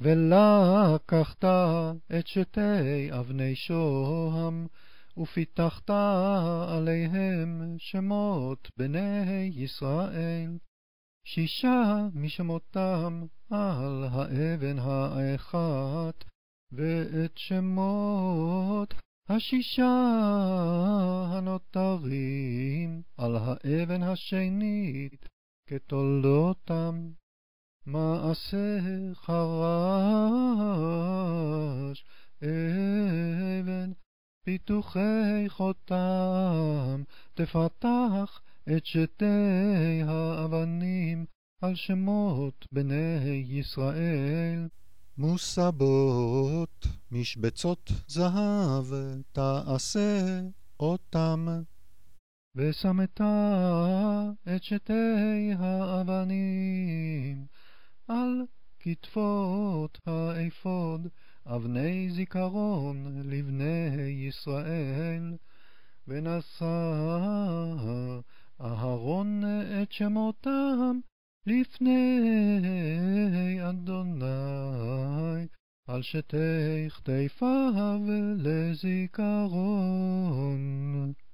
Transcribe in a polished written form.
ולקחת את שתי אבני שוהם, ופיתחת עליהם שמות בני ישראל, 6 משמותם על האבן האחת, ואת שמות 6 הנותרים על האבן השנית כתולדותם. מעשה חרש אבן, פיתוחי חותם, תפתח את שתי האבנים על שמות בני ישראל. מוסבות משבצות זהב תעשה אותם, ושמת את שתי האבנים על כתפות האפוד, אבני זיכרון לבני ישראל. ונשא אהרון את שמותם לפני אדוני על שתי כתפיו לזיכרון.